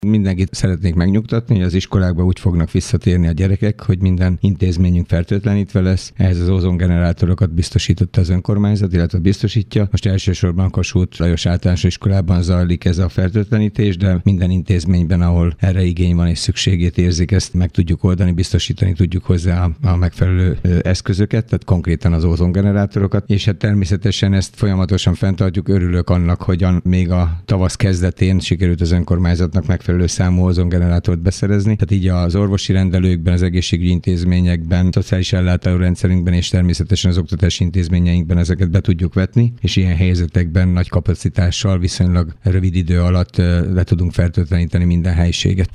Mindenkit szeretnék megnyugtatni, hogy az iskolákba úgy fognak visszatérni a gyerekek, hogy minden intézményünk fertőtlenítve lesz. Ehhez az ozongenerátorokat biztosította az önkormányzat, illetve biztosítja. Most elsősorban Kossuth Lajos Általános Iskolában zajlik ez a fertőtlenítés, de minden intézményben, ahol erre igény van és szükségét érzik, ezt meg tudjuk oldani, biztosítani tudjuk hozzá a megfelelő eszközöket, tehát konkrétan az ozongenerátorokat, és hát természetesen ezt folyamatosan fenntartjuk. Örülök annak, hogy még a tavasz kezdetén sikerült az önkormányzatnak megfelelő számú ozongenerátort beszerezni. Tehát így az orvosi rendelőkben, az egészségügyi intézményekben, szociális ellátórendszerünkben és természetesen az oktatási intézményeinkben ezeket be tudjuk vetni, és ilyen helyzetekben nagy kapacitással viszonylag rövid idő alatt le tudunk fertőtleníteni minden helyiséget.